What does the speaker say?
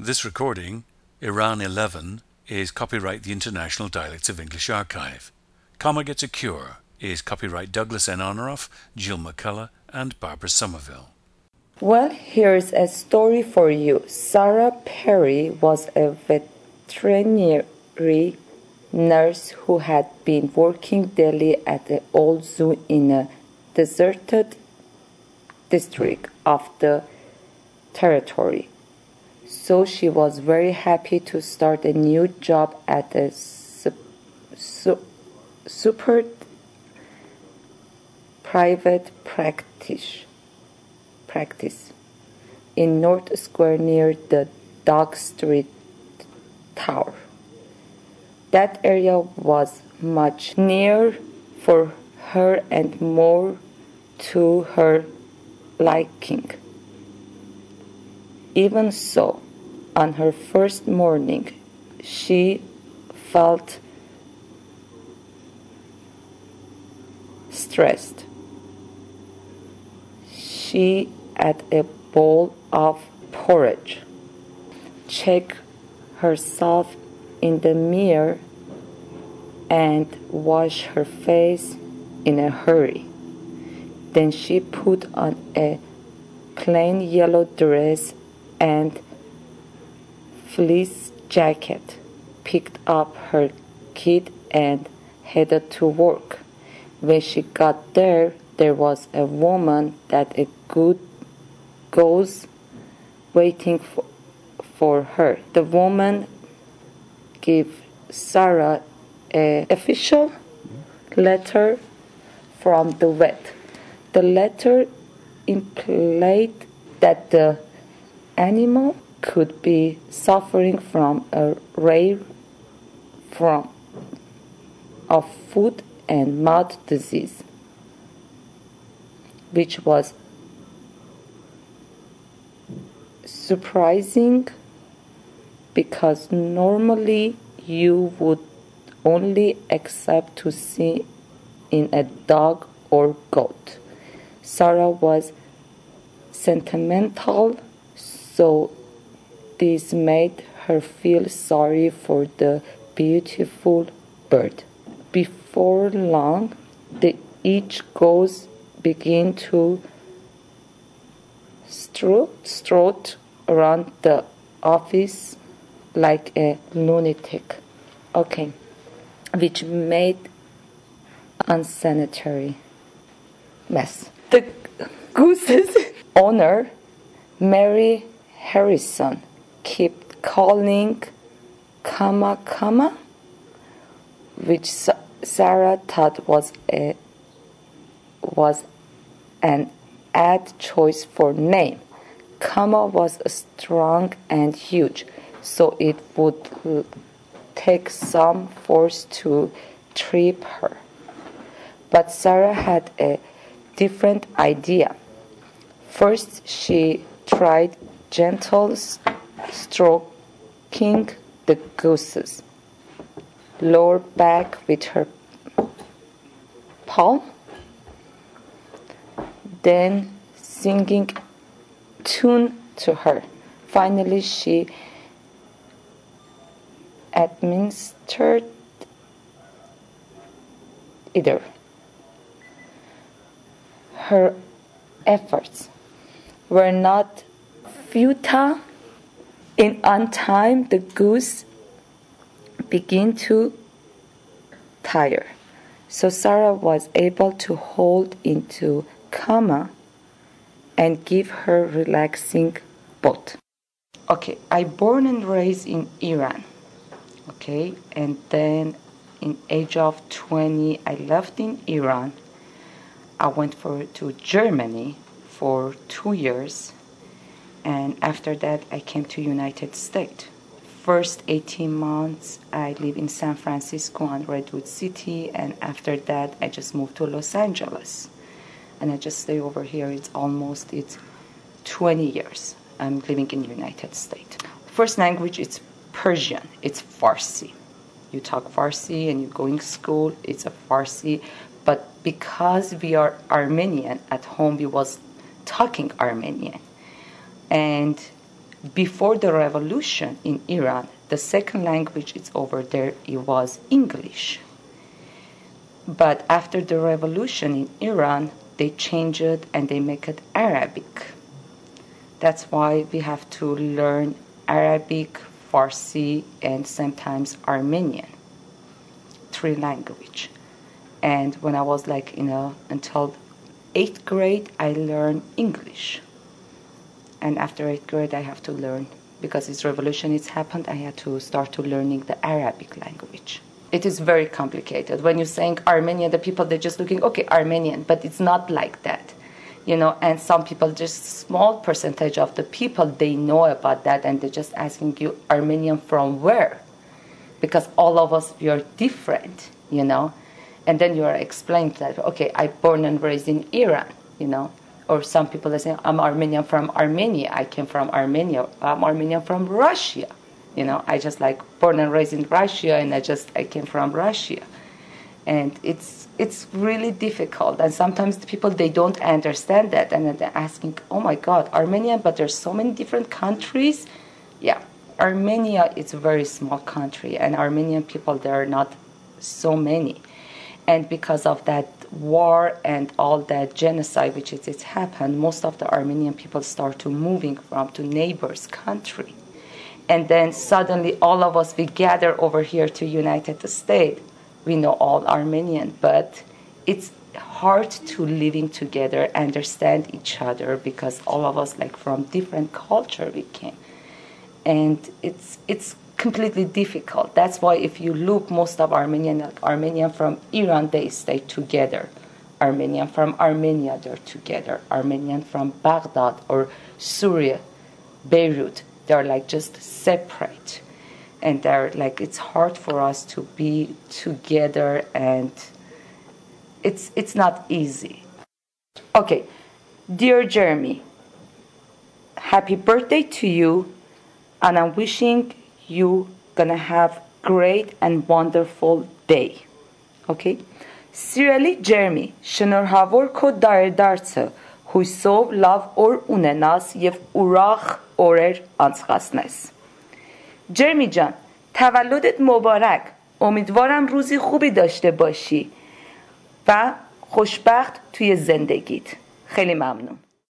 This recording, Iran 11, is copyright the International Dialects of English Archive. Comma Gets a Cure is copyright Douglas N. Honoroff, Jill McCullough, and Barbara Somerville. Well, here's a story for you. Sarah Perry was a veterinary nurse who had been working daily at the old zoo in a deserted district of the territory. So she was very happy to start a new job at a super private practice in North Square near the Dog Street Tower. That area was much nearer for her and more to her liking. Even so, on her first morning, she felt stressed. She ate a bowl of porridge, checked herself in the mirror, and washed her face in a hurry. Then she put on a plain yellow dress and fleece jacket, picked up her kit, and headed to work. When she got there, there was a woman that a good goes waiting for her. The woman gave Sarah an official letter from the vet. The letter implied that the animal could be suffering from a rare form of foot and mouth disease, which was surprising because normally you would only accept to see in a dog or goat. Sarah was sentimental, so this made her feel sorry for the beautiful bird. Before long, each goes begin to strut around the office like a lunatic. Which made unsanitary mess. The goose's owner, Mary Harrison, kept calling comma, which Sarah thought was an add choice for name. Comma was strong and huge, so it would take some force to trip her. But Sarah had a different idea. First, she tried gentle stroking the goose's lower back with her palm, then singing tune to her. Finally, she administered either. Her efforts were not futile. On time, the goose began to tire. So Sarah was able to hold into comma and give her relaxing both. I born and raised in Iran. And then in age of 20, I left in Iran. I went to Germany for 2 years, and after that I came to United States. First 18 months I lived in San Francisco and Redwood City, and after that I just moved to Los Angeles, and I just stay over here. It's 20 years I'm living in the United States. First language is Persian. It's Farsi. You talk Farsi and you go in school, it's a Farsi. But because we are Armenian, at home we was talking Armenian. And before the revolution in Iran, the second language is over there, it was English. But after the revolution in Iran, they change it and they make it Arabic. That's why we have to learn Arabic, Farsi, and sometimes Armenian, 3 languages. And when I was like, until 8th grade, I learned English. And after 8th grade, I have to learn, because this revolution has happened, I had to start to learning the Arabic language. It is very complicated. When you're saying Armenian, the people, they're just looking, okay, Armenian, but it's not like that. And some people, just small percentage of the people, they know about that, and they're just asking you, Armenian from where? Because all of us, we are different, And then you are explaining that, okay, I'm born and raised in Iran, Or some people are saying, I'm Armenian from Armenia. I came from Armenia. I'm Armenian from Russia. I just like born and raised in Russia, and I came from Russia. And it's really difficult. And sometimes the people, they don't understand that. And then they're asking, oh my God, Armenia, but there's so many different countries. Yeah, Armenia is a very small country, and Armenian people, there are not so many. And because of that war and all that genocide which has happened, most of the Armenian people start to moving to neighbors' country. And then suddenly all of us, we gather over here to United States. We know all Armenian, but it's hard to living together, understand each other, because all of us like from different culture we came. And it's completely difficult. That's why if you look, most of Armenian from Iran, they stay together. Armenian from Armenia, they're together. Armenian from Baghdad or Syria, Beirut, they're like just separate. And they're like, it's hard for us to be together, and it's not easy. Okay, dear Jeremy, happy birthday to you, and I'm wishing you gonna have great and wonderful day. Okay? Սիրելի Ջերմի, շնորհավոր քո դարեդարձը, հույսով լավ օր ունենաս եւ ուրախ օրեր անցկացնես. جرمی جان، تولدت مبارک. امیدوارم روزی خوبی داشته باشی و خوشبخت توی زندگیت. خیلی ممنون.